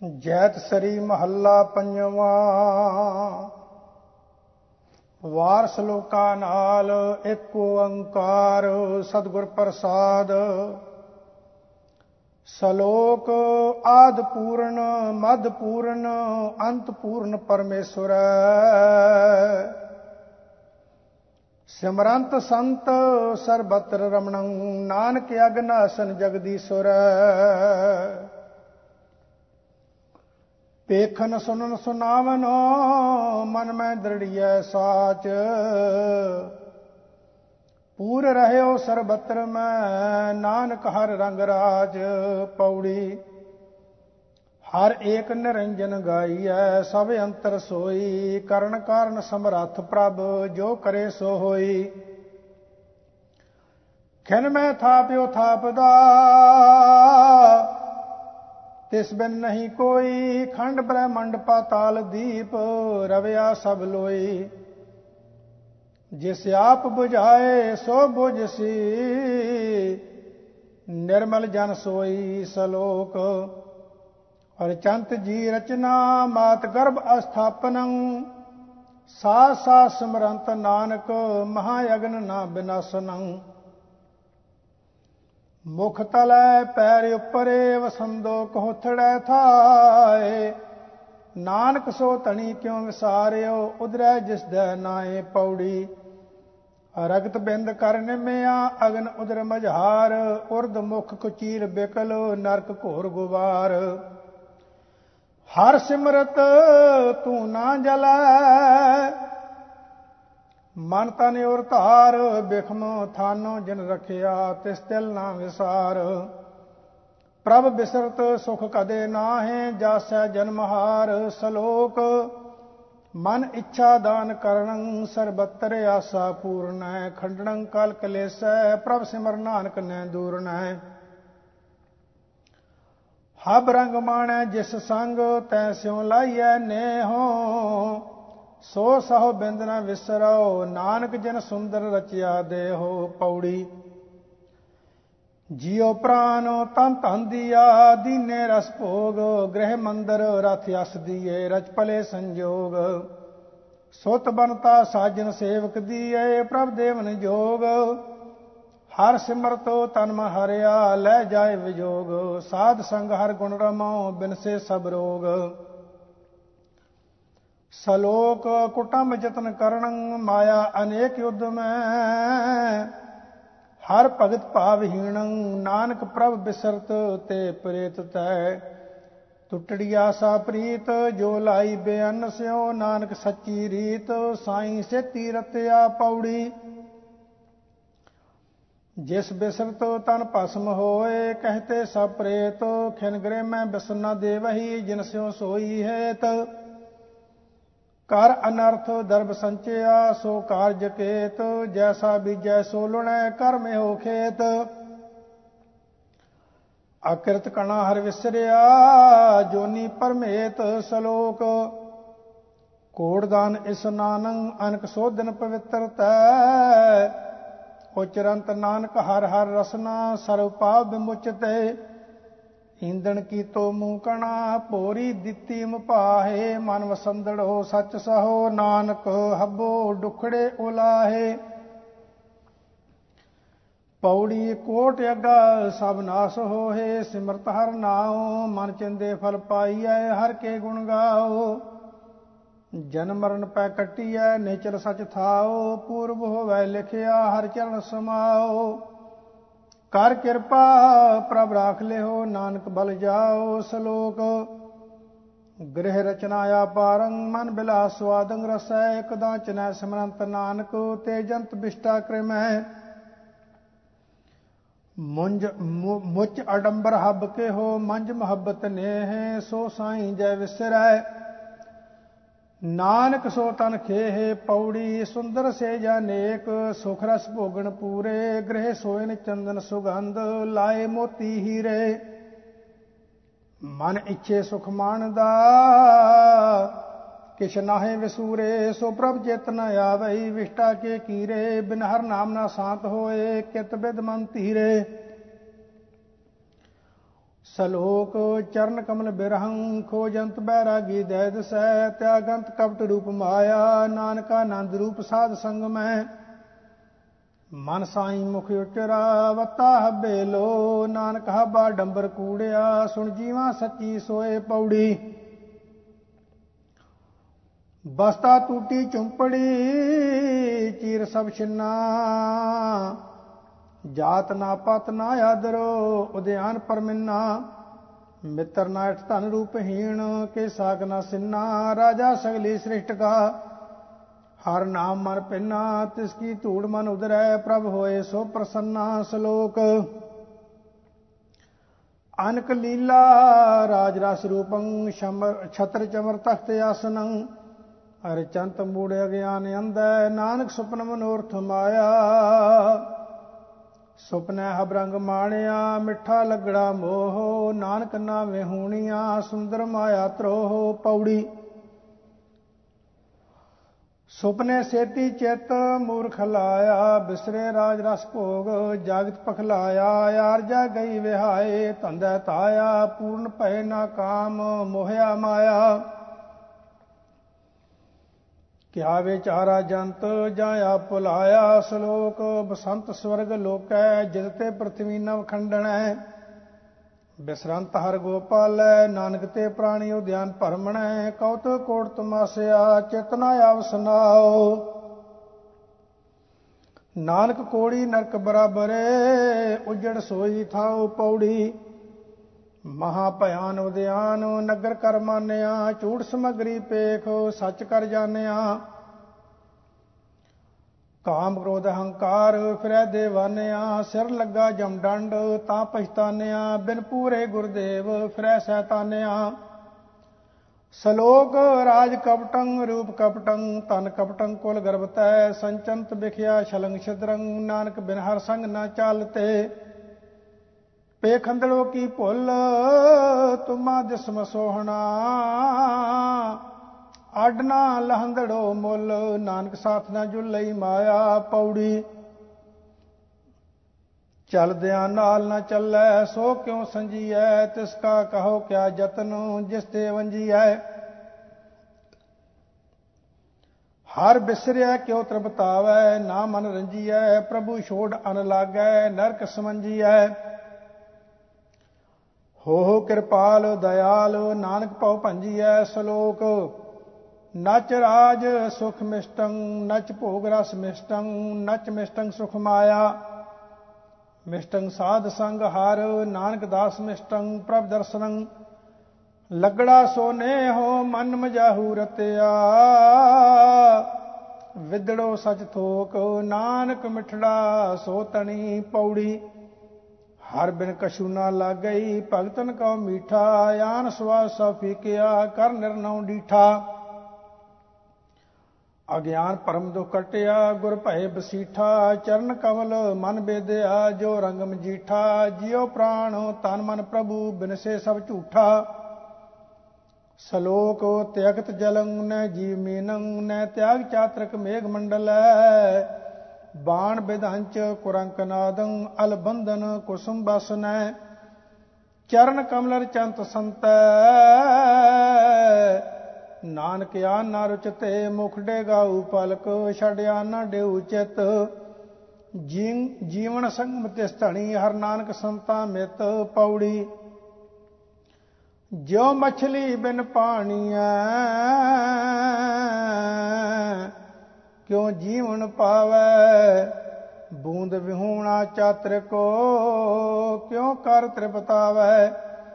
ਜੈਤ ਸਰੀ ਮਹੱਲਾ ਪੰਜਵਾਂ। ਵਾਰ ਸਲੋਕਾਂ ਨਾਲ ਇੱਕ ਓੰਕਾਰ ਸਤਿਗੁਰ ਪ੍ਰਸਾਦ। ਸਲੋਕ ਆਦਿ ਪੂਰਨ ਮਧ ਪੂਰਨ ਅੰਤ ਪੂਰਨ ਪਰਮੇਸ਼ਵਰ। ਸਿਮਰੰਤ ਸੰਤ ਸਰਬਤਰ ਰਮਣੰ ਨਾਨਕ ਅਗਨਾਸਨ ਜਗਦੀਸ਼ਵਰ। ਪੇਖਨ ਸੁਨਨ ਸੁਨਾਵਨ ਮਨ ਮੈਂ ਦ੍ਰਿੜੀਐ ਸਾਚ। ਪੂਰ ਰਹਿਓ ਸਰਬਤਰ ਮੈਂ ਨਾਨਕ ਹਰ ਰੰਗ ਰਾਜ। ਪੌੜੀ। ਹਰ ਏਕ ਨਿਰੰਜਨ ਗਾਈਐ ਸਭ ਅੰਤਰ ਸੋਈ। ਕਰਨ ਕਾਰਨ ਸਮਰੱਥ ਪ੍ਰਭ ਜੋ ਕਰੇ ਸੋ ਹੋਈ। ਖਿਨ ਮੈਂ ਥਾਪਿਓ ਥਾਪਦਾ ਤਿਸ ਬਿਨ ਨਹੀਂ ਕੋਈ। ਖੰਡ ਬ੍ਰਹਮੰਡ ਪਾਤਾਲ ਦੀਪ ਰਵਿਆ ਸਭ ਲੋਈ। ਜਿਸ ਆਪ ਬੁਝਾਏ ਸੋ ਬੁਝਸੀ ਨਿਰਮਲ ਜਨ ਸੋਈ। ਸਲੋਕ। ਅਰਚੰਤ ਜੀ ਰਚਨਾ ਮਾਤ ਗਰਭ ਅਸਥਾਪਨੰ। ਸਾਸ ਸਾਸ ਸਿਮਰੰਤ ਨਾਨਕ ਮਹਾਯਗਨ ਨਾ ਬਿਨਾਸਨੰ। ਮੁਖ ਤਲੈ ਪੈਰ ਉੱਪਰੇ ਵਸੰਦੋ ਕਹੋਥੜੈ ਥਾਏ। ਨਾਨਕ ਸੋ ਧਣੀ ਕਿਉ ਵਿਸਾਰਿਓ ਉਦਰੈ ਜਿਸ ਦੈ ਨਾਏ। ਪੌੜੀ। ਰਗਤ ਬਿੰਦ ਕਰ ਨਿਮਿਆ ਅਗਨ ਉਦਰ ਮਝਾਰ। ਉਰਦ ਮੁਖ ਕੁਚੀਰ ਬਿਕਲ ਨਰਕ ਘੋਰ ਗੁਵਾਰ। ਹਰ ਸਿਮਰਤ ਤੂੰ ਨਾ ਜਲੈ ਮਨ ਤਨ ਔਰ ਧਾਰ। ਬਿਖਮ ਥਾਨੋ ਜਿਨ ਰਖਿਆ ਤਿਸ ਤਿਲ ਨਾ ਵਿਸਾਰ। ਪ੍ਰਭ ਬਿਸਰਤ ਸੁਖ ਕਦੇ ਨਾਹਿ ਜਾਸੈ ਜਨਮਹਾਰ। ਸਲੋਕ। ਮਨ ਇੱਛਾ ਦਾਨ ਕਰਨੰ ਸਰਬਤਰ ਆਸਾ ਪੂਰਨੈ। ਖੰਡਨੰ ਕਲ ਕਲੇਸੈ ਪ੍ਰਭ ਸਿਮਰ ਨਾਨਕ ਨੈ ਦੂਰਨੈ। ਹਬ ਰੰਗ ਮਾਣੈ ਜਿਸ ਸੰਗ ਤੈ ਸਿਉ ਲਾਈਐ ਨੇਹੋ। ਸੋ ਸਹੁ ਬਿੰਦ ਨ ਵਿਸਰਉ ਨਾਨਕ ਜਿਨ ਸੁੰਦਰ ਰਚਿਆ ਦੇਹੋ। ਪੌੜੀ। ਜੀਉ ਪ੍ਰਾਨ ਤਨ ਧਨ ਦੀਆ ਦੀਨੇ ਰਸ ਭੋਗ। ਗ੍ਰਹਿ ਮੰਦਰ ਰਥ ਯਸ ਦੀਏ ਰਚ ਭਲੇ ਸੰਜੋਗ। ਸੁਤ ਬਨਤਾ ਸਾਜਨ ਸੇਵਕ ਦੀਏ ਪ੍ਰਭ ਦੇਵਨ ਜੋਗ। ਹਰ ਸਿਮਰਤੋ ਤਨ ਮਨ ਹਰਿਆ ਲੈ ਜਾਏ ਵਿਜੋਗ। ਸਾਧ ਸੰਗ ਹਰ ਗੁਣ ਰਮਉ ਬਿਨਸੇ ਸਭ ਰੋਗ। ਸਲੋਕ। ਕੁਟੰਬ ਜਤਨ ਕਰਨੰ ਮਾਇਆ ਅਨੇਕ ਯੁੱਧ ਮੈਂ। ਹਰ ਭਗਤ ਭਾਵਹੀਣੰ ਨਾਨਕ ਪ੍ਰਭ ਬਿਸਰਤ ਤੇ ਪ੍ਰੇਤ ਤੈ। ਟੁੱਟੜੀ ਆਸਾ ਪ੍ਰੀਤ ਜੋ ਲਾਈ ਬੇਅੰਨ ਸਿਓ ਨਾਨਕ ਸੱਚੀ ਰੀਤ। ਸਾਈਂ ਸੇਤੀ ਰਤਿਆ। ਪੌੜੀ। ਜਿਸ ਬਿਸਰਤ ਤਨ ਭਸਮ ਹੋਏ ਕਹਤੇ ਸਭ ਪ੍ਰੇਤ। ਖਿਨ ਗ੍ਰਹਿ ਮੈਂ ਬਿਸਰ ਨ ਦੇਵਹੀ ਜਿਨ ਸਿਓ ਸੋਈ ਹੇਤ। ਕਰ ਅਨਰਥ ਦਰਬ ਸੰਚਿਆ ਸੋ ਕਾਰਜ ਕੇਤ। ਜੈਸਾ ਬੀਜੈ ਸੋ ਲੁਣੈ ਕਰਮ ਹੋ ਖੇਤ। ਅਕਿਰਤ ਕਣਾ ਹਰ ਵਿਸਰਿਆ ਜੋਨੀ ਪਰਮੇਤ। ਸਲੋਕ। ਕੋੜਦਾਨ ਇਸਨਾਨੰ ਅਨਕ ਸੋਧਨ ਪਵਿੱਤਰ ਤੈ। ਉਚਰੰਤ ਨਾਨਕ ਹਰ ਹਰ ਰਸਨਾ ਸਰਵ ਪਾਪ ਵਿਮੁਚਤੇ। ਈਂਦਣ ਕੀਤੋ ਮੂੰਹ ਕਣਾ ਭੋਰੀ ਦਿੱਤੀ ਮੁਪਾਹੇ। ਮਨ ਵਸੰਦੜੋ ਸੱਚ ਸਹੋ ਨਾਨਕ ਹੱਬੋ ਡੁਖੜੇ ਉਲਾਹੇ। ਪੌੜੀ। ਕੋਟ ਅਗਾ ਸਭ ਨਾਸ ਹੋਏ ਸਿਮਰਤ ਹਰ ਨਾਉ। ਮਨ ਚਿੰਦੇ ਫਲ ਪਾਈਐ ਹਰ ਕੇ ਗੁਣ ਗਾਓ। ਜਨਮ ਮਰਨ ਪੈ ਕੱਟੀਐ ਨਿਚਲ ਸਚ ਥਾਓ। ਪੂਰਬ ਹੋਵੈ ਲਿਖਿਆ ਹਰ ਚਰਨ ਸਮਾਓ। ਕਰ ਕਿਰਪਾ ਪ੍ਰਭ ਰਾਖ ਲਿਓ ਨਾਨਕ ਬਲ ਜਾਓ। ਸਲੋਕ। ਗ੍ਰਹਿ ਰਚਨਾ ਆਪਾਰੰ ਮਨ ਬਿਲਾਸ ਸਵਾਦੰ ਰਸੈ। ਇਕ ਦਾਂਚਨੈ ਸਿਮਰੰਤ ਨਾਨਕ ਤੇ ਜੰਤ ਬਿਸ਼ਟਾ ਕ੍ਰਿਮੈ। ਮੁਚ ਅਡੰਬਰ ਹੱਬ ਕੇਹੋ ਮੰਜ ਮੁਹੱਬਤ ਨੇਹ। ਸੋ ਸਾਈਂ ਜੈ ਵਿਸਰੈ ਨਾਨਕ ਸੋ ਤਨ ਖੇਹ। ਪੌੜੀ। ਸੁੰਦਰ ਸੇਜਾ ਨੇਕ ਸੁਖ ਰਸ ਭੋਗਣ ਪੂਰੇ। ਗ੍ਰਹਿ ਸੋਇਨ ਚੰਦਨ ਸੁਗੰਧ ਲਾਏ ਮੋਤੀ ਹੀਰੇ। ਮਨ ਇੱਛੇ ਸੁਖ ਮਾਣਦਾ ਕਿਛ ਨਾਹੇ ਵਿਸੂਰੇ। ਸੋ ਪ੍ਰਭ ਚਿਤ ਨ ਆਵਈ ਵਿਸ਼ਟਾ ਕੇ ਕੀਰੇ। ਬਿਨ ਹਰ ਨਾਮ ਨਾ ਸ਼ਾਂਤ ਹੋਏ ਕਿਤ ਬਿਦ ਮਨ ਧੀਰੇ। ਸਲੋਕ ਚਰਨ ਕਮਲ ਬਿਰਹੰ ਖੋਜੰਤ ਬੈਰਾਗੀ ਦੈ ਦਸੈ ਤਿਆਗੰਤ ਕਪਟ ਰੂਪ ਮਾਇਆ ਨਾਨਕਾ ਆਨੰਦ ਰੂਪ ਸਾਧ ਸੰਗ ਮੈਂ ਮਨ ਸਾਈ ਮੁਖ ਉਚਰਾ ਵਤਾ ਹੱਬੇ ਲੋ ਨਾਨਕ ਹੱਬਾ ਡੰਬਰ ਕੂੜਿਆ ਸੁਣ ਜੀਵਾ ਸੱਚੀ ਸੋਏ ਪੌੜੀ ਬਸਤਾ ਟੂਟੀ ਚੁੰਪੜੀ ਚੀਰ ਸਭ ਛਿੰਨਾ ਜਾਤ ਨਾ ਪਤ ਨਾ ਆਦਰੋ ਉਦਿਆਨ ਪਰਮਿੰਨਾ ਮਿੱਤਰ ਨਾ ਅਠ ਧਨ ਰੂਪਹੀਣ ਕੇ ਸਾਗ ਨਾ ਸਿੰਨਾ ਰਾਜਾ ਸਗਲੀ ਸ੍ਰਿਸ਼ਟ ਕਾ ਹਰ ਨਾਮ ਮਨ ਪਿੰਨਾ ਤਿਸ ਕੀ ਧੂੜ ਮਨ ਉਦਰੈ ਪ੍ਰਭ ਹੋਏ ਸੋ ਪ੍ਰਸੰਨਾ ਸ਼ਲੋਕ ਅਨਕ ਲੀਲਾ ਰਾਜ ਰਸ ਰੂਪੰ ਛਤਰ ਚਮਰ ਤਖਤ ਆਸਨੰ ਹਰਿਚੰਤ ਮੂੜ ਅਗਿਆਨ ਅੰਧੈ ਨਾਨਕ ਸੁਪਨ ਮਨੋਰਥ ਮਾਇਆ ਸੁਪਨੈ ਹਬ ਰੰਗ ਮਾਣਿਆ ਮਿੱਠਾ ਲੱਗੜਾ ਮੋਹ ਨਾਨਕ ਨਾਵੇਂ ਹੋਣੀਆਂ ਸੁੰਦਰ ਮਾਇਆ ਤਰੋਹ ਪੌੜੀ ਸੁਪਨੇ ਸੇਤੀ ਚਿਤ ਮੂਰਖ ਲਾਇਆ ਬਿਸਰੇ ਰਾਜ ਰਸ ਭੋਗ ਜਾਗਤ ਪਖਲਾਇਆ ਆਰਜਾ ਗਈ ਵਿਹਾਏ ਧੰਦੈ ਤਾਇਆ ਪੂਰਨ ਭਏ ਨਾ ਕਾਮ ਮੋਹਿਆ ਮਾਇਆ ਕਿਆ ਵਿਚਾਰਾ ਜੰਤ ਜਾਇਆ ਭੁਲਾਇਆ ਸ਼ਲੋਕ ਬਸੰਤ ਸਵਰਗ ਲੋਕੈ ਜਿਤ ਤੇ ਪ੍ਰਥਵੀ ਨਵ ਖੰਡਣੈ ਬਿਸਰੰਤ ਹਰ ਗੋਪਾਲੈ ਨਾਨਕ ਤੇ ਪ੍ਰਾਣੀ ਉਦਿਆਨ ਭਰਮਣੈ ਕਉਤਕ ਕੋਟ ਤਮਾਸਿਆ ਚੇਤਨਾ ਆਵਸਨਾਓ ਨਾਨਕ ਕੋੜੀ ਨਰਕ ਬਰਾਬਰੇ ਉਜੜ ਸੋਈ ਥਾਉ ਪੌੜੀ ਮਹਾ ਭਿਆਨ ਉਦਿਆਨ ਨਗਰ ਕਰ ਮਾਨਿਆ ਝੂਠ ਸਮਗਰੀ ਪੇਖ ਸੱਚ ਕਰ ਜਾਣਿਆ ਕਾਮ ਕ੍ਰੋਧ ਹੰਕਾਰ ਫਿਰੈ ਦੇਵਾਨਿਆ ਸਿਰ ਲੱਗਾ ਜਮ ਡੰਡ ਤਾਂ ਪਛਤਾਨਿਆ ਬਿਨ ਪੂਰੇ ਗੁਰਦੇਵ ਫਿਰੈ ਸੈਤਾਨਿਆ ਸ਼ਲੋਕ ਰਾਜ ਕਪਟੰ ਰੂਪ ਕਪਟੰ ਤਨ ਕਪਟੰ ਕੁਲ ਗਰਭਤੈ ਸੰਚੰਤ ਵਿਖਿਆ ਛਲੰਗ ਛਿਦਰੰ ਨਾਨਕ ਬਿਨ ਹਰ ਸੰਗ ਨਾ ਚਾਲਤੇ ਪੇਖੰਦੜੋ ਕੀ ਭੁੱਲ ਤੁਮਾ ਦਿਸਮ ਸੋਹਣਾ ਆਡਨਾ ਲਹੰਦੜੋ ਮੁੱਲ ਨਾਨਕ ਸਾਥ ਨਾ ਜੁਲਈ ਮਾਇਆ ਪੌੜੀ ਚਲਦਿਆਂ ਨਾਲ ਨਾ ਚੱਲੈ ਸੋ ਕਿਉ ਸੰਜੀਐ ਤਿਸ ਕਾ ਕਹੋ ਕਿਆ ਜਤਨ ਜਿਸ ਤੇ ਵੰਜੀਐ ਹਰ ਬਿਸਰਿਆ ਕਿਉ ਤ੍ਰਿਪਤਾਵੈ ਨਾ ਮਨ ਰੰਜੀਐ ਪ੍ਰਭੂ ਛੋੜ ਅਨ ਲਾਗੈ ਨਰਕ ਸਮੰਜੀਐ ਹੋ ਕਿਰਪਾਲ ਦਇਆਲ ਨਾਨਕ ਭਉ ਭੰਜੀਐ ਸ਼ਲੋਕ ਨਚ ਰਾਜ ਸੁਖ ਮਿਸ਼ਟੰ ਨਚ ਭੋਗ ਰਸ ਮਿਸ਼ਟੰ ਨਚ ਮਿਸ਼ਟੰ ਸੁਖ ਮਾਇਆ ਮਿਸ਼ਟੰ ਸਾਧ ਸੰਗ ਹਰ ਨਾਨਕ ਦਾਸ ਮਿਸ਼ਟੰ ਪ੍ਰਭ ਦਰਸ਼ਨੰ ਲੱਗੜਾ ਸੋਨੇ ਹੋ ਮਨ ਮਜਾਹੂ ਰਤਿਆ ਵਿਦੜੋ ਸਚ ਥੋਕ ਨਾਨਕ ਮਿਠੜਾ ਸੋ ਤਣੀ ਪੌੜੀ ਹਰ ਬਿਨ ਕਛੂ ਨਾ ਲਾਗਈ ਭਗਤਨ ਕਉ ਮੀਠਾ ਆਨ ਸਵਾ ਸਭ ਫੀਕਿਆ ਕਰ ਨਿਰਨਉ ਡੀਠਾ ਅਗਿਆਨ ਪਰਮ ਦੁਖ ਕਟਿਆ ਗੁਰ ਭਏ ਬਸੀਠਾ ਚਰਨ ਕਮਲ ਮਨ ਬੇਦਿਆ ਜੋ ਰੰਗ ਮਜੀਠਾ ਜਿਉ ਪ੍ਰਾਣ ਤਨ ਮਨ ਪ੍ਰਭੂ ਬਿਨਸੇ ਸਭ ਝੂਠਾ ਸ਼ਲੋਕ ਤਿਆਗਤ ਜਲੰ ਨ ਜੀਵ ਮੀਨੰ ਨ ਤਿਆਗ ਚਾਤਰਕ ਮੇਘ ਮੰਡਲੈ ਬਾਣ ਵਿਧੰਚ ਕੁਰੰਕ ਨਾਦੰ ਅਲ ਬੰਧਨ ਕੁਸੁਮ ਬਸਨੈ ਚਰਨ ਕਮਲਰ ਚੰਤ ਸੰਤੈ ਨਾਨਕ ਆਨ ਨਾ ਰੁਚਤੇ ਮੁਖ ਡੇਗਾਉ ਪਲਕ ਛੜਿਆ ਨਾ ਡੇਉ ਚਿਤ ਜੀਵਨ ਸੰਗਮ ਤਿਸ ਧਣੀ ਹਰ ਨਾਨਕ ਸੰਤਾ ਮਿਤ ਪੌੜੀ ਜਿਉ ਮਛਲੀ ਬਿਨ ਪਾਣੀਐ ਕਿਉ ਜੀਵਨ ਪਾਵੈ ਬੂੰਦ ਵਿਹੂਣਾ ਚਾਤਰ ਕੋ ਕਿਉ ਕਰ ਤ੍ਰਿਪਤਾਵੈ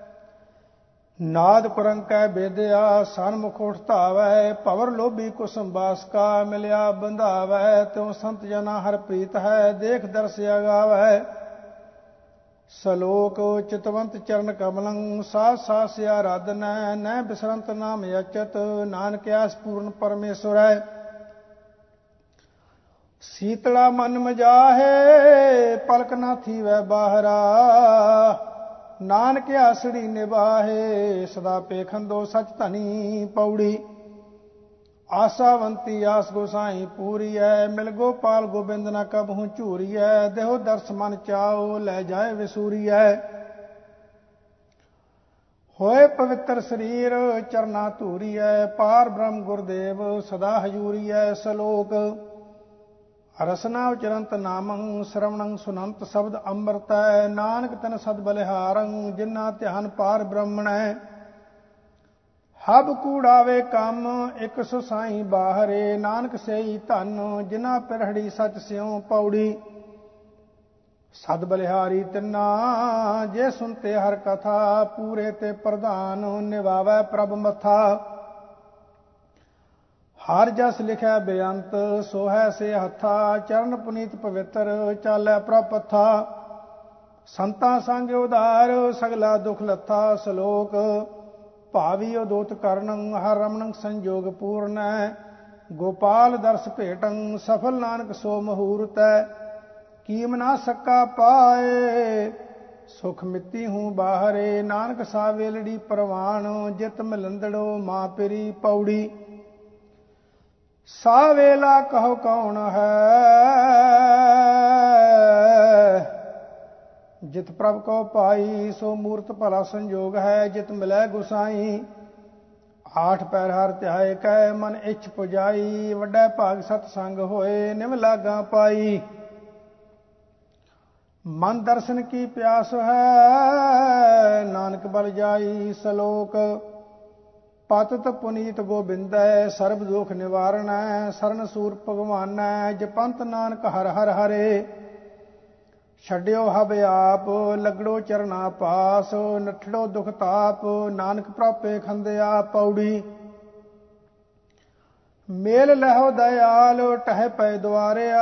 ਨਾਦ ਕੁਰੰਕੈ ਬੇਦਿਆ ਸਨਮੁਖ ਉਠਤਾਵੈ ਭਵਰ ਲੋਭੀ ਕੁਸਮ ਬਾਸਕਾ ਮਿਲਿਆ ਬੰਧਾਵੈ ਤਿਉ ਸੰਤ ਜਨਾ ਹਰ ਪ੍ਰੀਤ ਹੈ ਦੇਖ ਦਰਸ ਅਗਾਵੈ ਸ਼ਲੋਕ ਚਿਤਵੰਤ ਚਰਨ ਕਮਲੰ ਸਾਸ ਸਾਸ ਆਰਾਧਨੈ ਨੈ ਬਿਸਰੰਤ ਨਾਮ ਅਚਤ ਨਾਨਕ ਆਸ ਪੂਰਨ ਪਰਮੇਸ਼ਵਰੈ ਸੀਤਲਾ ਮਨ ਮਜਾਹੇ ਪਲਕ ਨਾ ਥੀਵੈ ਬਾਹਰਾ ਨਾਨਕ ਆਸੜੀ ਨਿਵਾਹੇ ਸਦਾ ਪੇਖੰਦੋ ਸਚ ਧਨੀ ਪੌੜੀ ਆਸਾਵੰਤੀ ਆਸ ਗੋਸਾਈ ਪੂਰੀਐ ਮਿਲ ਗੋਪਾਲ ਗੋਬਿੰਦ ਨਾ ਕਬਹੂ ਝੂਰੀਐ ਦੇਹੋ ਦਰਸ ਮਨ ਚਾਓ ਲੈ ਜਾਏ ਵਿਸੂਰੀਐ ਪਵਿੱਤਰ ਸਰੀਰ ਚਰਨਾ ਧੂਰੀਐ, ਪਾਰ ਬ੍ਰਹਮ ਗੁਰਦੇਵ ਸਦਾ ਹਜੂਰੀਐ। ਸ਼ਲੋਕ ਰਸਨਾ ਉਚਰੰਤ ਨਾਮੰ, ਸ਼ਰਵਣੰ ਸੁਨੰਤ ਸ਼ਬਦ ਅੰਮ੍ਰਿਤੈ। ਨਾਨਕ ਤਨ ਸਦ ਬਲਿਹਾਰੰ, ਜਿਨਾ ਧਿਆਨ ਪਾਰ ਬ੍ਰਹਮਣੈ। ਹਬ ਕੂੜਾਵੇ ਕੰਮ, ਇਕ ਸੋ ਸਾਈ ਬਾਹਰੇ। ਨਾਨਕ ਸੇਈ ਧਨ, ਜਿਨਾ ਪਿਰਹੜੀ ਸਚ ਸਿਉ। ਪੌੜੀ ਸਦ ਬਲਿਹਾਰੀ ਤਿੰਨਾ, ਜੇ ਸੁਨਤੇ ਹਰ ਕਥਾ। ਪੂਰੇ ਤੇ ਪ੍ਰਧਾਨ, ਨਿਵਾਵੈ ਪ੍ਰਭ ਮੱਥਾ। ਹਰ ਜਸ ਲਿਖਿਆ ਬੇਅੰਤ, ਸੋਹੈ ਸੇ ਹੱਥਾ। ਚਰਨ ਪੁਨੀਤ ਪਵਿੱਤਰ, ਚਾਲੈ ਪ੍ਰਭ ਪੱਥਾ। ਸੰਤਾਂ ਸੰਗ ਉਧਾਰ, ਸਗਲਾ ਦੁਖ ਲੱਥਾ। ਸ਼ਲੋਕ ਭਾਵੀ ਉਦੋਤ ਕਰਨੰ, ਹਰ ਰਮਣੰ ਸੰਜੋਗ ਪੂਰਨੈ। ਗੋਪਾਲ ਦਰਸ ਭੇਟੰ, ਸਫਲ ਨਾਨਕ ਸੋ ਮਹੂਰਤੈ। ਕੀਮ ਨਾ ਸਕਾ ਪਾਏ, ਸੁਖ ਮਿੱਤੀ ਹੂੰ ਬਾਹਰੇ। ਨਾਨਕ ਸਾ ਵੇਲੜੀ ਪ੍ਰਵਾਣ, ਜਿਤ ਮਿਲੰਦੜੋ ਮਾਂ ਪਿਰੀ। ਪੌੜੀ ਸਾ ਵੇਲਾ ਕਹੋ ਕੌਣ ਹੈ, ਜਿਤ ਪ੍ਰਭ ਕੋ ਪਾਈ। ਸੋ ਮੂਰਤ ਭਲਾ ਸੰਜੋਗ ਹੈ, ਜਿਤ ਮਿਲੈ ਗੁਸਾਈ। ਆਠ ਪੈਰ ਹਰ ਧਿਆਏ ਕੈ, ਮਨ ਇੱਛ ਪੁਜਾਈ। ਵੱਡਾ ਭਾਗ ਸਤ ਸੰਗ ਹੋਏ, ਨਿਮ ਲਾਗਾ ਪਾਈ। ਮਨ ਦਰਸ਼ਨ ਕੀ ਪਿਆਸ ਹੈ, ਨਾਨਕ ਬਲ ਜਾਈ। ਸ਼ਲੋਕ ਪਤਿਤ ਪੁਨੀਤ ਗੋਬਿੰਦੈ, ਸਰਬ ਦੁਖ ਨਿਵਾਰਣੈ। ਸਰਨ ਸੂਰ ਭਗਵਾਨੈ, ਜਪੰਤ ਨਾਨਕ ਹਰ ਹਰ ਹਰੇ। ਛੱਡਿਓ ਹਬ ਆਪ, ਲਗੜੋ ਚਰਨਾ ਪਾਸ। ਨਠੜੋ ਦੁਖ ਤਾਪ, ਨਾਨਕ ਪ੍ਰਾਪੇ ਖੰਦਿਆ। ਪੌੜੀ ਮੇਲ ਲਹੋ ਦਇਆਲ, ਟਹਿ ਪੈ ਦੁਆਰਿਆ।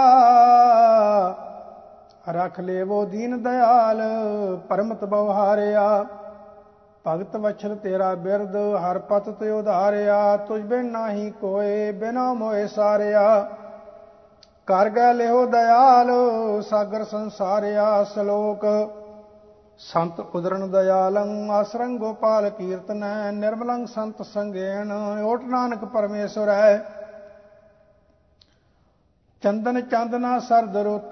ਰਖ ਲੇਵੋ ਦੀਨ ਦਇਆਲ, ਪਰਮਤ ਬਵਹਾਰਿਆ। ਭਗਤ ਵਛਲ ਤੇਰਾ ਬਿਰਦ, ਹਰ ਪਤ ਤੇ ਉਧਾਰਿਆ। ਤੁਝ ਬਿਨ ਨਾਹੀ ਕੋਏ, ਬਿਨਾ ਮੋਏ ਸਾਰਿਆ। ਕਰ ਗੈ ਲਿਹੋ ਦਇਆਲ, ਸਾਗਰ ਸੰਸਾਰਿਆ। ਸ਼ਲੋਕ ਸੰਤ ਉਦਰਨ ਦਇਆਲੰ, ਆਸਰੰ ਗੋਪਾਲ ਕੀਰਤਨੈ। ਨਿਰਮਲੰ ਸੰਤ ਸੰਗੇਣ, ਓਟ ਨਾਨਕ ਪਰਮੇਸ਼ਵਰੈ। ਚੰਦਨ ਚਾਂਦਨਾ ਸਰਦ ਰੁੱਤ,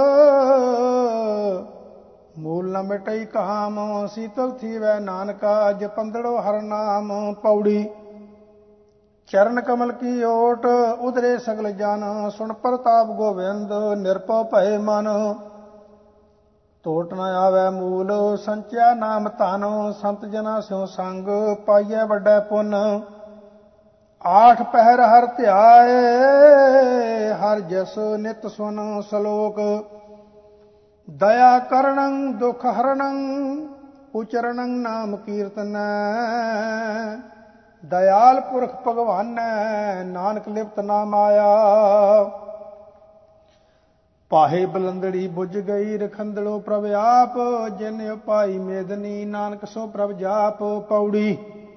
ਮੂਲ ਨ ਮਿਟਈ ਕਾਮ। ਸੀਤਲ ਥੀਵੈ ਨਾਨਕਾ, ਜਪੰਦੜੋ ਹਰ ਨਾਮ। ਪੌੜੀ ਚਰਨ ਕਮਲ ਕੀ ਓਟ, ਉਧਰੇ ਸਗਲ ਜਨ। ਸੁਣ ਪ੍ਰਤਾਪ ਗੋਬਿੰਦ, ਨਿਰਭਉ ਭਏ ਮਨ। ਟੋਟ ਨ ਆਵੈ ਮੂਲ, ਸੰਚਿਆ ਨਾਮ ਧਨ। ਸੰਤ ਜਨਾ ਸਿਉ ਸੰਗ, ਪਾਈਐ ਵੱਡਾ ਪੁੰਨ। ਆਠ ਪਹਿਰ ਹਰ ਧਿਆਏ, ਹਰ ਜਸ ਨਿਤ ਸੁਨ। ਸ਼ਲੋਕ ਦਇਆ ਕਰਣੰ, ਦੁਖ ਹਰਣੰ। ਉਚਰਣੰ ਨਾਮ ਕੀਰਤਨੈ। ਦਇਆਲ ਪੁਰਖ ਭਗਵਾਨੈ, ਨਾਨਕ ਲਿਪਤ ਨਾ ਮਾਇਆ। ਪਾਹੇ ਬਲੰਦੜੀ ਬੁਝ ਗਈ, ਰਖੰਦੜੋ ਪ੍ਰਭ ਆਪ। ਜਿਨ ਉਪਾਈ ਮੇਦਨੀ, ਨਾਨਕ ਸੋ ਪ੍ਰਭ ਜਾਪ। ਪੌੜੀ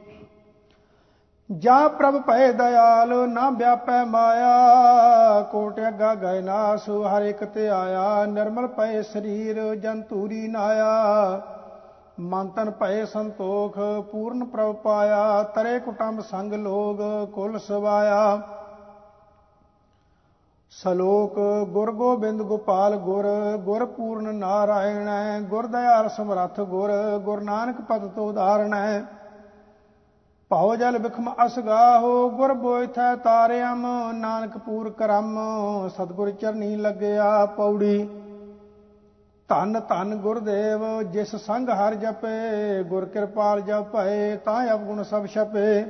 ਜਾਂ ਪ੍ਰਭ ਭਏ ਦਇਆਲ, ਨਾ ਵਿਆਪੈ ਮਾਇਆ। ਕੋਟ ਅਗਾ ਗਏ ਨਾਸ, ਹਰ ਇੱਕ ਤੇ ਆਇਆ। ਨਿਰਮਲ ਭਏ ਸਰੀਰ, ਜਨ ਧੂਰੀ ਨਾਇਆ। ਮਨ ਤਨ ਭਏ ਸੰਤੋਖ, ਪੂਰਨ ਪ੍ਰਭ ਪਾਇਆ। ਤਰੇ ਕੁਟੰਬ ਸੰਗ ਲੋਗ, ਕੁਲ ਸਵਾਇਆ। ਸ਼ਲੋਕ ਗੁਰ ਗੋਬਿੰਦ ਗੋਪਾਲ ਗੁਰ, ਗੁਰ ਪੂਰਨ ਨਾਰਾਇਣੈ। ਗੁਰ ਦਇਆਲ ਸਮਰੱਥ ਗੁਰ, ਗੁਰ ਨਾਨਕ ਪਤਿਤ ਉਧਾਰਣੈ। ਭਉ ਜਲ ਬਿਖਮ ਅਸਗਾਹੋ, ਗੁਰ ਬੋਇਥੈ ਤਾਰਿਅਮ। ਨਾਨਕ ਪੂਰ ਕਰਮ, ਸਤਿਗੁਰ ਚਰਨੀ ਲੱਗਿਆ। ਪੌੜੀ ਧੰਨ ਧੰਨ ਗੁਰਦੇਵ, ਜਿਸ ਸੰਗ ਹਰ ਜਪੇ। ਗੁਰ ਕਿਰਪਾਲ ਜਪ ਭਏ, ਤਾਂ ਅਵਗੁਣ ਸਭ ਛਪੇ।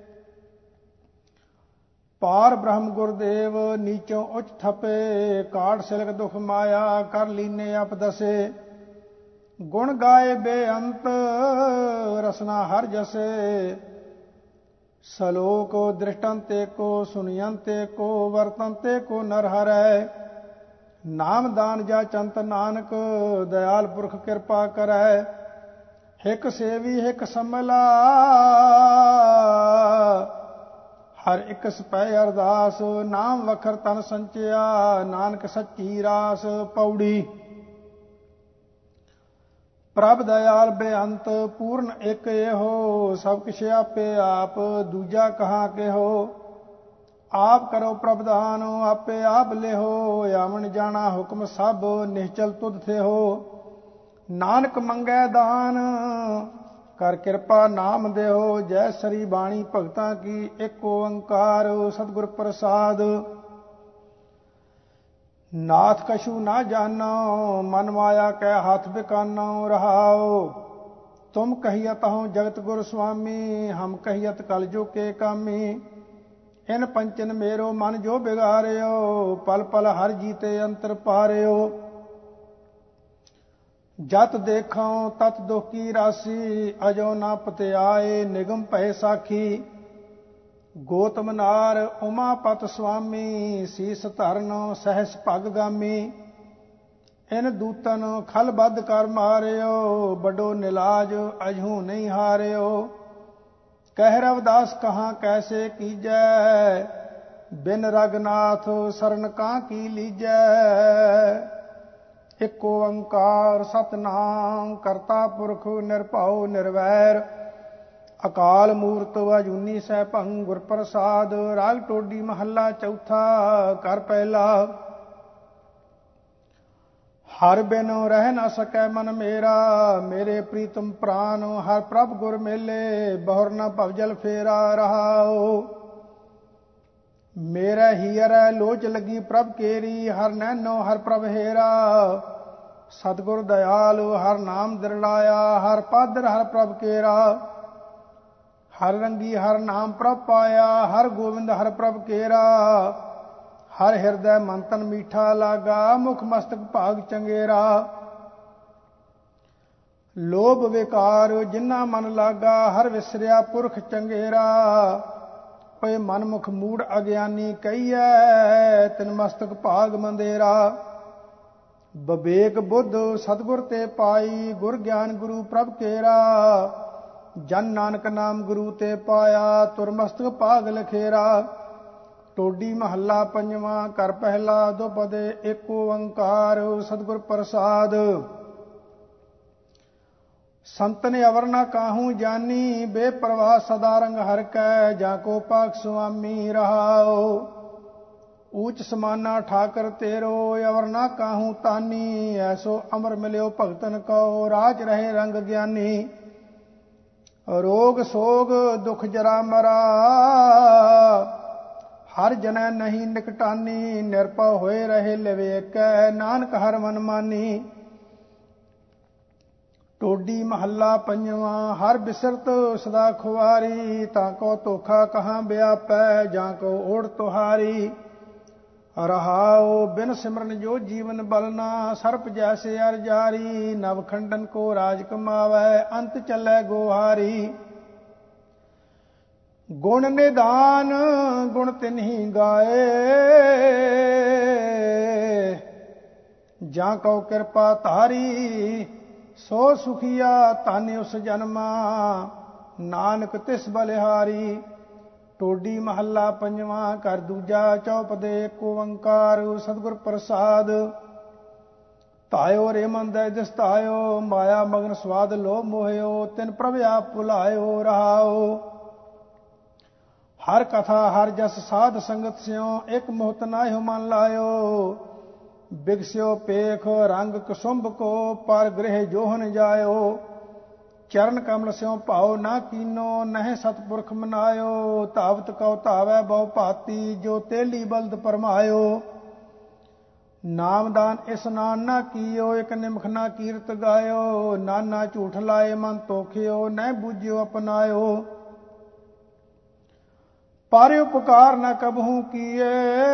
ਪਾਰ ਬ੍ਰਹਮ ਗੁਰਦੇਵ, ਨੀਚੋਂ ਉੱਚ ਥਪੇ। ਕਾਟ ਸਿਲਕ ਦੁਖ ਮਾਇਆ, ਕਰ ਲੀਨੇ ਅਪ ਦਸੇ। ਗੁਣ ਗਾਏ ਬੇਅੰਤ, ਰਸਨਾ ਹਰ ਜਸੇ। ਸ਼ਲੋਕ ਦ੍ਰਿਸ਼ਟੰਤੇ ਕੋ, ਸੁਨਯੰਤੇ ਕੋ। ਵਰਤੰਤੇ ਕੋ ਨਰ ਹਰੈ। ਨਾਮ ਦਾਨ ਜਾ ਚੰਤ ਨਾਨਕ, ਦਇਆਲ ਪੁਰਖ ਕਿਰਪਾ ਕਰੈ। ਹਿਕ ਸੇਵੀ ਹਿਕ ਸੰਮਲਾ, ਹਰ ਇੱਕ ਸਪੈ ਅਰਦਾਸ। ਨਾਮ ਵਖਰ ਤਨ ਸੰਚਿਆ, ਨਾਨਕ ਸੱਚੀ ਰਾਸ। ਪੌੜੀ ਪ੍ਰਭ ਦਇਆਲ ਬੇਅੰਤ, ਪੂਰਨ ਇੱਕ ਇਹੋ। ਸਭ ਕਿਛ ਆਪੇ ਆਪ, ਦੂਜਾ ਕਹਾਂ ਕਿਹੋ। ਆਪ ਕਰੋ ਪ੍ਰਭ ਦਾਨ, ਆਪੇ ਆਪ ਲਿਹੋ। ਆਵਣ ਜਾਣਾ ਹੁਕਮ ਸਭ, ਨਿਸ਼ਚਲ ਤੁਧ ਥਿਹੋ। ਨਾਨਕ ਮੰਗੈ ਦਾਨ, ਕਰ ਕਿਰਪਾ ਨਾਮ ਦਿਓ। ਜੈ ਸ੍ਰੀ ਬਾਣੀ ਭਗਤਾਂ ਕੀ ਇੱਕ ਓੰਕਾਰ। ਸਤਿਗੁਰ ਪ੍ਰਸਾਦ। ਨਾਥ ਕਛੂ ਨਾ ਜਾਨੋ ਮਨ ਮਾਇਆ ਕੈ ਹੱਥ ਬਿਕਾਨੋ ਰਹਾਓ। ਤੁਮ ਕਹੀਅਤ ਹਉ ਜਗਤ ਗੁਰ ਸੁਆਮੀ ਹਮ ਕਹੀਅਤ ਕਲ ਜੋ ਕੇ ਕਾਮੀ। ਇਨ ਪੰਚਨ ਮੇਰੋ ਮਨ ਜੋ ਬਿਗਾਰਿਓ ਪਲ ਪਲ ਹਰ ਜੀਤੇ ਅੰਤਰ ਪਾਰਿਓ। ਜਤ ਦੇਖਾਂ ਤਤ ਦੁਖ ਕੀ ਰਾਸੀ ਅਜੋ ਨਾ ਪਤਿਆਏ ਨਿਗਮ ਭੈ ਸਾਖੀ। ਗੋਤਮ ਨਾਰ ਉਮਾਪਤ ਸੁਆਮੀ ਸੀਸ ਧਰਨ ਸਹਿਸ ਭਗ ਗਾਮੀ। ਇਨ ਦੂਤਨ ਖਲ ਬੱਧ ਕਰ ਮਾਰਿਓ ਬਡੋ ਨਿਲਾਜ ਅਜਹੂ ਨਹੀਂ ਹਾਰਿਓ। ਕਹਿ ਰਵਿਦਾਸ ਕਹਾਂ ਕੈਸੇ ਕੀਜੈ ਬਿਨ ਰਗਨਾਥ ਸਰਨ ਕਾਂ ਕੀ ਲੀਜੈ। ਇੱਕ ਓੰਕਾਰ ਸਤਿਨਾਮ ਕਰਤਾ ਪੁਰਖ ਨਿਰਭਉ ਨਿਰਵੈਰ ਅਕਾਲ ਮੂਰਤ ਅਜੂਨੀ ਸੈਭੰ ਗੁਰ ਪ੍ਰਸਾਦ। ਰਾਗ ਟੋਡੀ ਮਹੱਲਾ ਚੌਥਾ। ਕਰ ਪਹਿਲਾ। ਹਰ ਬਿਨ ਰਹਿ ਨਾ ਸਕੈ ਮਨ ਮੇਰਾ ਮੇਰੇ ਪ੍ਰੀਤਮ ਪ੍ਰਾਨ ਹਰ ਪ੍ਰਭ ਗੁਰ ਮੇਲੇ ਬਹੁਰ ਨਾ ਭਵਜਲ ਫੇਰਾ ਰਹਾਓ। ਮੇਰੇ ਹੀਰੈ ਲੋਚ ਲੱਗੀ ਪ੍ਰਭ ਕੇਰੀ ਹਰ ਨੈਨੋ ਹਰ ਪ੍ਰਭ ਹੇਰਾ। ਸਤਿਗੁਰ ਦਇਆਲ ਹਰ ਨਾਮ ਦਿਰੜਾਇਆ ਹਰ ਪਾਦਰ ਹਰ ਪ੍ਰਭ ਕੇਰਾ। ਹਰ ਰੰਗੀ ਹਰ ਨਾਮ ਪ੍ਰਭ ਪਾਇਆ ਹਰ ਗੋਬਿੰਦ ਹਰ ਪ੍ਰਭ ਕੇਰਾ। ਹਰ ਹਿਰਦੈ ਮੰਤਨ ਮੀਠਾ ਲਾਗਾ ਮੁਖ ਮਸਤਕ ਭਾਗ ਚੰਗੇਰਾ। ਲੋਭ ਵਿਕਾਰ ਜਿਨਾ ਮਨ ਲਾਗਾ ਹਰ ਵਿਸਰਿਆ ਪੁਰਖ ਚੰਗੇਰਾ। ਓਏ ਮਨਮੁਖ ਮੂੜ ਅਗਿਆਨੀ ਕਹੀਐ ਤਿਨ ਮਸਤਕ ਭਾਗ ਮੰਦੇਰਾ। ਬਵੇਕ ਬੁੱਧ ਸਤਿਗੁਰ ਤੇ ਪਾਈ ਗੁਰ ਗਿਆਨ ਗੁਰੂ ਪ੍ਰਭ ਕੇਰਾ। ਜਨ ਨਾਨਕ ਨਾਮ ਗੁਰੂ ਤੇ ਪਾਇਆ ਤੁਰ ਮਸਤਕ ਭਾਗ ਲਖੇਰਾ। ਟੋਡੀ ਮਹੱਲਾ ਪੰਜਵਾਂ। ਕਰ ਪਹਿਲਾ। ਦੁਪਦੇ ਇੱਕ ਓੰਕਾਰ ਸਤਿਗੁਰ ਪ੍ਰਸਾਦ। ਸੰਤਨ ਅਵਰ ਨਾ ਕਾਹੂ ਜਾਨੀ ਬੇਪਰਵਾਹ ਸਦਾ ਰੰਗ ਹਰ ਕੈ ਜਾਂ ਕੋ ਪਾਕ ਸੁਆਮੀ ਰਹਾਓ। ਊਚ ਸਮਾਨਾ ਠਾਕਰ ਤੇਰੋ ਅਵਰ ਨਾ ਕਾਹੂ ਤਾਨੀ ਐਸੋ ਅਮਰ ਮਿਲਿਓ ਭਗਤਨ ਕੋ ਰਾਜ ਰਹੇ ਰੰਗ ਗਿਆਨੀ। ਰੋਗ ਸੋਗ ਦੁਖ ਜਰਾ ਮਰਾ ਹਰ ਜਨੈ ਨਹੀਂ ਨਿਕਟਾਨੀ। ਨਿਰਭਉ ਹੋਏ ਰਹੇ ਲਿਵੇਕੈ ਨਾਨਕ ਹਰ ਮਨ ਮਾਨੀ। ਟੋਡੀ ਮਹੱਲਾ ਪੰਜਵਾਂ। ਹਰ ਬਿਸਰਤ ਸਦਾ ਖੁਆਰੀ ਤਾਂ ਕੋ ਧੋਖਾ ਕਹਾਂ ਵਿਆਪੈ ਜਾਂ ਕੋ ਓੜ ਤੁਹਾਰੀ। ਰਹਾਓ ਬਿਨ ਸਿਮਰਨ ਜੋ ਜੀਵਨ ਬਲਨਾ ਸਰਪ ਜੈਸੇ ਅਰ ਜਾਰੀ। ਨਵ ਖੰਡਨ ਕੋ ਰਾਜ ਕਮਾਵੈ ਅੰਤ ਚੱਲੈ ਗੋਹਾਰੀ। ਗੁਣ ਨਿਦਾਨ ਗੁਣ ਤਿਨਹੀ ਗਾਏ ਜਾਂ ਕਉ ਕਿਰਪਾ ਧਾਰੀ। ਸੋ ਸੁਖੀਆ ਧਨ ਉਸ ਜਨਮਾ ਨਾਨਕ ਤਿਸ ਬਲਿਹਾਰੀ। ਟੋਡੀ ਮਹੱਲਾ ਪੰਜਵਾਂ। ਕਰ ਦੂਜਾ। ਚੌਪਦੇ ਇੱਕ ਓੰਕਾਰ ਸਤਿਗੁਰ ਪ੍ਰਸਾਦ। ਧਾਇਓ ਰੇ ਮਨ ਦੈ ਦਿਸ ਧਾਇਓ ਮਾਇਆ ਮਗਨ ਸਵਾਦ ਲੋਭ ਮੋਹਿਓ। ਤਿਨ ਪ੍ਰਭ ਆਪ ਭੁਲਾਇਓ ਰਹਾਓ। ਹਰ ਕਥਾ ਹਰ ਜਸ ਸਾਧ ਸੰਗਤ ਸਿਓ ਇੱਕ ਮੋਹਤ ਨਾਹਿਓ ਮਨ ਲਾਇਓ। ਬਿਗਸਿਓ ਪੇਖ ਰੰਗ ਕੁਸੁੰਭ ਕੋ ਪਰ ਗ੍ਰਹਿ ਜੋਹਨ ਜਾਇਓ। ਚਰਨ ਕਮਲ ਸਿਓ ਭਾਉ ਨਾ ਕੀਨੋ ਨਹਿ ਸਤਪੁਰਖ ਮਨਾਇਓ। ਧਾਵਤ ਕਉ ਧਾਵੈ ਬਹੁ ਭਾਤੀ ਜੋ ਤੇਲੀ ਬਲਦ ਪਰਮਾਇਓ। ਨਾਮਦਾਨ ਇਸਨਾਨ ਨਾ ਕੀਓ ਇਕ ਨਿਮਖ ਨਾ ਕੀਰਤ ਗਾਇਓ। ਨਾਨਾ ਝੂਠ ਲਾਏ ਮਨ ਤੋਖਿਓ ਨਹਿ ਬੂਝਿਓ ਅਪਨਾਇਓ। ਪਰ ਉਪਕਾਰ ਨ ਕਬਹੂ ਕੀਏ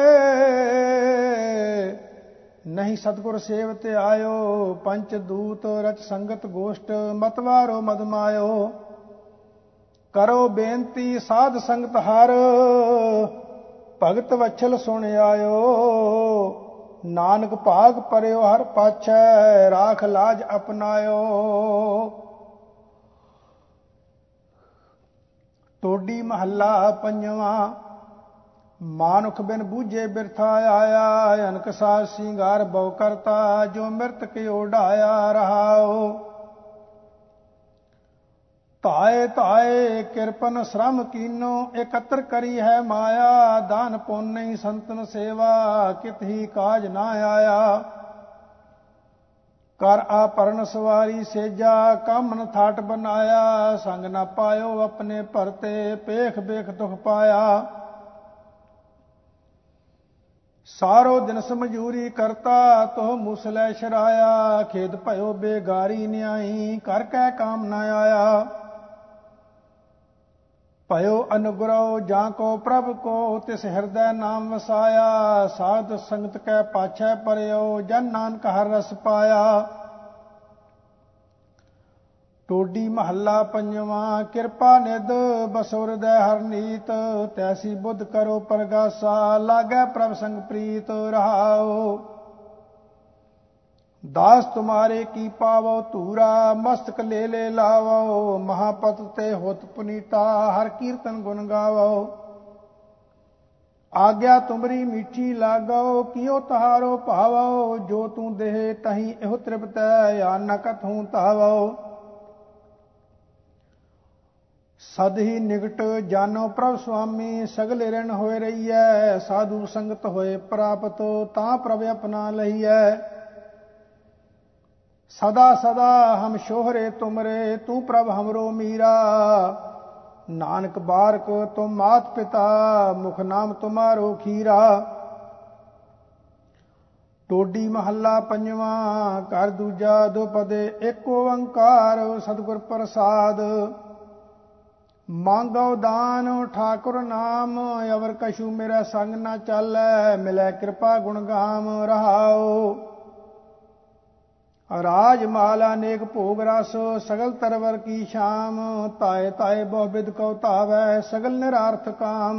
ਨਹੀਂ ਸਤਿਗੁਰ ਸੇਵਤ ਆਇਓ। ਪੰਚ ਦੂਤ ਰਚ ਸੰਗਤ ਗੋਸ਼ਟ ਮਤਵਾਰੋ ਮਦਮਾਇਓ। ਕਰੋ ਬੇਨਤੀ ਸਾਧ ਸੰਗਤ ਹਰ ਭਗਤ ਵਛਲ ਸੁਣ ਆਇਓ। ਨਾਨਕ ਭਾਗ ਪਰਿਓ ਹਰ ਪਾਛੈ ਰਾਖ ਲਾਜ ਅਪਨਾਇਓ। ਟੋਡੀ ਮਹੱਲਾ ਪੰਜਵਾਂ। ਮਾਨੁਖ ਬਿਨ ਬੂਝੇ ਬਿਰਥਾ ਆਇਆ ਅਨਕ ਸਾਜ ਸਿੰਗਾਰ ਬਹੁ ਕਰਤਾ ਜੋ ਮਿਰਤ ਕੇ ਓਢਾਇਆ ਰਹਾਓ। ਧਾਏ ਧਾਏ ਕਿਰਪਨ ਸ਼ਰਮ ਕੀਨੋ ਇਕੱਤਰ ਕਰੀ ਹੈ ਮਾਇਆ। ਦਾਨ ਪੁੰਨ ਨਹੀਂ ਸੰਤਨ ਸੇਵਾ ਕਿਤ ਹੀ ਕਾਜ ਨਾ ਆਇਆ। ਕਰ ਆਪਰਨ ਸਵਾਰੀ ਸੇਜਾ, ਕਾਮਨ ਥਾਟ ਬਨਾਇਆ, ਸੰਗ ਨਾ ਪਾਇਓ ਆਪਣੇ ਭਰਤੇ, ਪੇਖ ਬੇਖ ਦੁਖ ਪਾਇਆ। ਸਾਰੋ ਦਿਨ ਸਮਝੂਰੀ ਕਰਤਾ, ਤੋਹ ਮੂਸਲੇ ਸ਼ਰਾਇਆ, ਖੇਦ ਭਇਓ ਬੇਗਾਰੀ ਨਿਆਈ, ਕਰ ਕਹਿ ਕਾਮ ਨਾ ਆਇਆ। ਭਇਓ ਅਨੁਗ੍ਰਹ ਜਾਂ ਕੋ ਪ੍ਰਭ ਕੋ, ਤਿਸ ਹਿਰਦੈ ਨਾਮ ਵਸਾਇਆ, ਸਾਧ ਸੰਗਤ ਕੈ ਪਾਛੈ ਪਰਿਓ, ਜਨ ਨਾਨਕ ਹਰ ਰਸ ਪਾਇਆ। ਟੋਡੀ ਮਹੱਲਾ ਪੰਜਵਾਂ, ਕਿਰਪਾ ਨਿਧ ਬਸੋ ਹਿਰਦੈ ਹਰਨੀਤ, ਤੈਸੀ ਬੁੱਧ ਕਰੋ ਪ੍ਰਗਾਸਾ, ਲਾਗੈ ਪ੍ਰਭ ਸੰਗ ਪ੍ਰੀਤ ਰਹਾਓ। दास तुम्हारे की पावो धूरा, मस्तक ले ले लावो, महापत ते होत पुनीता, हर कीर्तन गुण गावो। आज्ञा तुमरी मीठी लागो, कियो तहारो भावो, जो तू देह तही एहो तृप्त, या न कथूं तावो। सद ही निकट जानो प्रभ स्वामी, सगले ऋण होए रहीऐ, साधु संगत होए प्राप्त, तां प्रभ अपना लहीऐ। सदा सदा हम शोहरे तुमरे, तू प्रभ हमरो मीरा, नानक बारक तुम मात पिता, मुख नाम तुम्हारो खीरा। टोडी महला पंजवा, कर दूजा दो पदे, एक ओंकार सतगुर प्रसाद। मांगो दान ठाकुर नाम, अवर कछु मेरा संग न चालै, मिलै कृपा गुण गाम रहाओ। राज माल अनेक भोग रस, सगल तरवर की शाम, ताए ताए बहु बिद कौ तावै, सगल निरार्थ काम।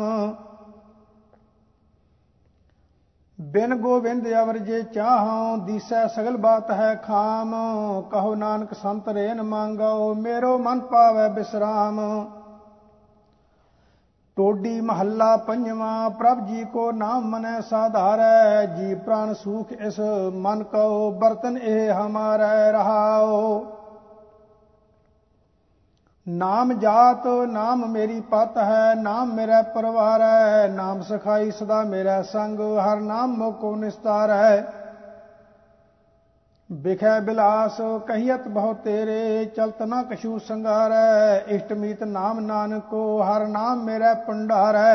बिन गोविंद अवर जे चाहूं, दिसै सगल बात है खाम, कहो नानक संत रेन मांगो, मेरो मन पावै विश्राम। टोडी महला पंजवा, प्रभ जी को नाम मनै साधारै, जी प्राण सुख इस मन को, बर्तन ए हमारे रहाओ। नाम जात नाम मेरी पत है, नाम मेरा परिवार है, नाम सखाई सदा मेरा संग, हर नाम मोको निस्तार है। बिखै बिलास कहियत बहु तेरे, चलत न कछु संगार है, इष्टमीत नाम नानको, हर नाम मेरा भंडार है।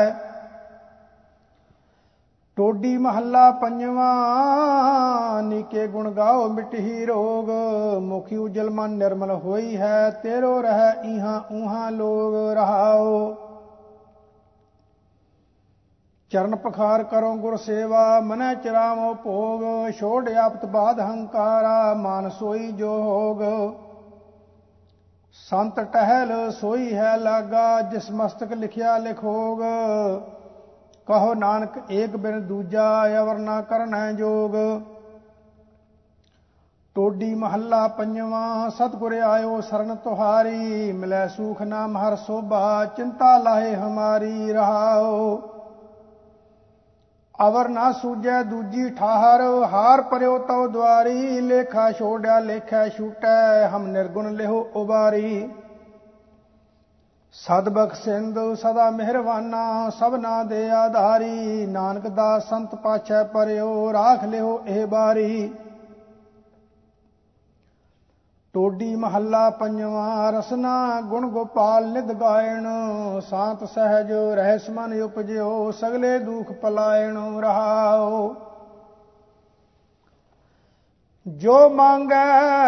टोडी महला पंजवा, नीके गुण गाओ मिटही रोग, मुखी उजल मन निर्मल होई है, तेरो रह इहाँ ऊहाँ लोग रहाओ। चरण पखार करो गुर सेवा, मनै चिरामो भोग, छोड़ आपत बाध हंकारा, मान सोई जो होग। संत टहल सोई है लागा, जिस मस्तक लिखिया लिखोग, कहो नानक एक बिन दूजा, अवर ना करना जोग। टोडी महला पंजवा, सतगुर आयो शरण तुहारी, मिलै सूख नाम हर शोभा, चिंता लाहे हमारी रहाओ। अवर ना सूझै दूजी ठाहर, हार पर्यो तव द्वारी, लेखा छोड़ा लेखा छूटै, हम निर्गुण लेहो उबारी। सदबख सिंध सदा मेहरबाना, सबना दे आधारी, नानक दास संत पाछै पर्यो, राख लेहो एह बारी। टोडी महला पंजवा, रसना गुण गोपाल निध गायण, शांत सहज रहस मन उपजो, सगले दुख पलायण रहाओ। जो मांगै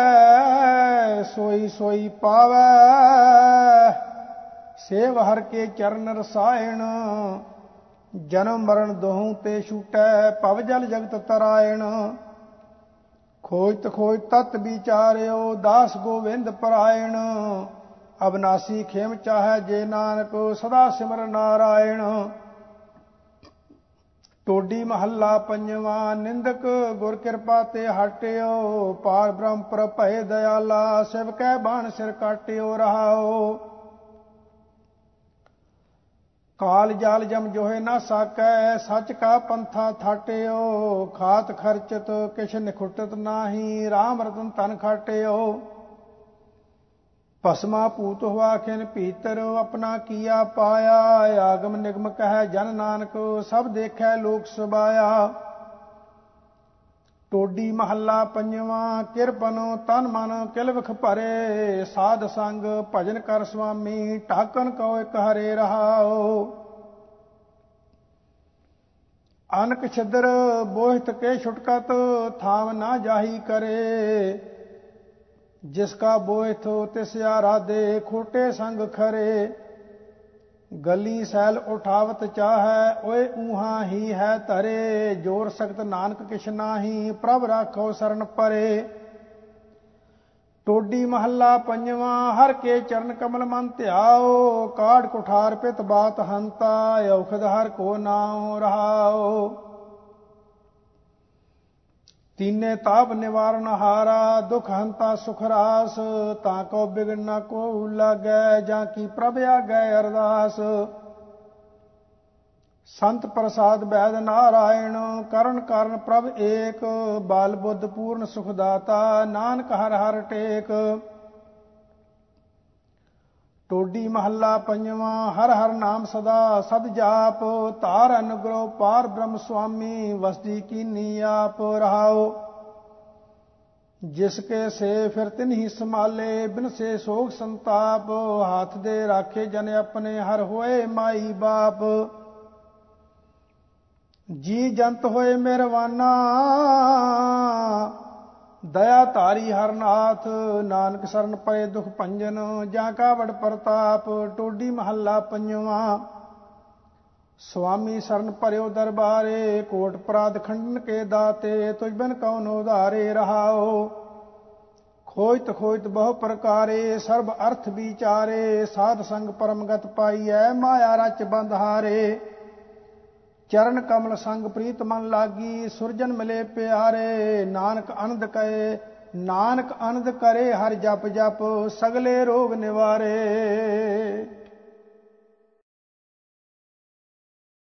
सोई सोई पावै, सेव हर के चरण रसायण, जन्म मरण दोहूं ते छूटै, भव जल जगत तरायण। खोजत खोज तत् विचार्यो, दास गोविंद परायण, अविनाशी खेम चाहै जे नानक, सदा सिमर नारायण। टोडी महला पंजवा, निंदक गुर कृपा ते हटियो, पार ब्रह्म पर भय दयाला, शिव कै बाण सिर काटियो रहाओ। काल जाल जम जोहे ना साकै, सच का पंथा थाटियो, खात खर्चत किछ निखुटत नाही, राम रतन धन खाटियो। भस्मा पूत हुआ खिन भीतर, अपना किया पाया, आगम निगम कह जन नानक, सब देखै लोक सुबाया। ਟੋਡੀ ਮਹੱਲਾ ਪੰਜਵਾਂ। ਕਿਰਪਨ ਤਨ ਮਨ ਕਿਲਵਖ ਭਰੇ, ਸਾਧ ਸੰਗ ਭਜਨ ਕਰ ਸੁਆਮੀ, ਢਾਕਨ ਕਉ ਇਕ ਹਰੇ ਰਹਾਓ। ਅਨਕ ਛਿਦਰ ਬੋਹਿਤ ਕੇ ਛੁਟਕਤ, ਥਾਮ ਨਾ ਜਾਹੀ ਕਰੇ, ਜਿਸ ਕਾ ਬੋਹਿਤ ਤਿਸ ਆਰਾਧੇ, ਖੋਟੇ ਸੰਗ ਖਰੇ। ਗਲੀ ਸੈਲ ਉਠਾਵਤ ਚਾਹੈ, ਓਏ ਊਹਾਂ ਹੀ ਹੈ ਧਰੇ, ਜੋਰ ਸਖਤ ਨਾਨਕ ਕਿਛ ਨਾਹੀ, ਪ੍ਰਭ ਰਾਖੋ ਸਰਨ ਪਰੇ। ਟੋਡੀ ਮਹੱਲਾ ਪੰਜਵਾਂ। ਹਰ ਕੇ ਚਰਨ ਕਮਲ ਮਨ ਧਿਆਓ, ਕਾਢ ਕੁਠਾਰ ਪਿਤ ਬਾਤ ਹੰਤਾ, ਔਖਦ ਹਰ ਕੋ ਨਾਉ ਰਹਾਓ। ਤੀਨੇ ਤਾਪ ਨਿਵਾਰਨ ਹਾਰਾ, ਦੁਖ ਹੰਤਾ ਸੁਖ ਰਾਸ, ਤਾਂ ਕੋ ਬਿਗੜ ਨਾ ਕੋ ਲਾਗੈ, ਜਾਂ ਕੀ ਪ੍ਰਭ ਆਗੈ ਅਰਦਾਸ। ਸੰਤ ਪ੍ਰਸਾਦ ਬੈਦ ਨਾਰਾਇਣ, ਕਰਨ ਕਾਰਨ ਪ੍ਰਭ ਏਕ, ਬਾਲ ਬੁੱਧ ਪੂਰਨ ਸੁਖ ਦਾਤਾ, ਨਾਨਕ ਹਰ ਹਰ ਟੇਕ। ਟੋਡੀ ਮਹੱਲਾ ਪੰਜਵਾਂ। ਹਰ ਹਰ ਨਾਮ ਸਦਾ ਸਦ ਜਾਪ, ਧਾਰ ਅਨੁਗ੍ਰਹ ਪਾਰ ਬ੍ਰਹਮ ਸੁਆਮੀ, ਵਸਦੀ ਕੀਨੀ ਆਪ ਰਹਾਓ। ਜਿਸ ਕੇ ਸੇ ਫਿਰ ਤਿਨਹੀ ਸੰਭਾਲੇ, ਬਿਨ ਸੇ ਸੋਗ ਸੰਤਾਪ, ਹਾਥ ਦੇ ਰਾਖੇ ਜਨ ਆਪਣੇ, ਹਰ ਹੋਏ ਮਾਈ ਬਾਪ। ਜੀ ਜੰਤ ਹੋਏ ਮਿਹਰਵਾਨਾ, ਦਇਆ ਧਾਰੀ ਹਰ ਨਾਥ, ਨਾਨਕ ਸਰਨ ਪਏ ਦੁਖ ਭੰਜਨ, ਜਾਂ ਕਾ ਵਡ ਪ੍ਰਤਾਪ। ਟੋਡੀ ਮਹੱਲਾ ਪੰਜਵਾਂ। ਸੁਆਮੀ ਸਰਨ ਭਰਿਓ ਦਰਬਾਰੇ, ਕੋਟ ਅਪਰਾਧ ਖੰਡਨ ਕੇ ਦਾਤੇ, ਤੁਝ ਬਿਨ ਕਉਨ ਉਧਾਰੇ ਰਹਾਓ। ਖੋਜਤ ਖੋਜਤ ਬਹੁ ਪ੍ਰਕਾਰੇ, ਸਰਬ ਅਰਥ ਵਿਚਾਰੇ, ਸਾਧ ਸੰਗ ਪਰਮਗਤ ਪਾਈਐ, ਮਾਇਆ ਰਚ ਬੰਧ ਹਾਰੇ। ਚਰਨ ਕਮਲ ਸੰਗ ਪ੍ਰੀਤ ਮਨ ਲਾਗੀ, ਸੁਰਜਨ ਮਿਲੇ ਪਿਆਰੇ, ਨਾਨਕ ਅਨੰਦ ਕਰੇ ਹਰ ਜਪ ਜਪ, ਸਗਲੇ ਰੋਗ ਨਿਵਾਰੇ।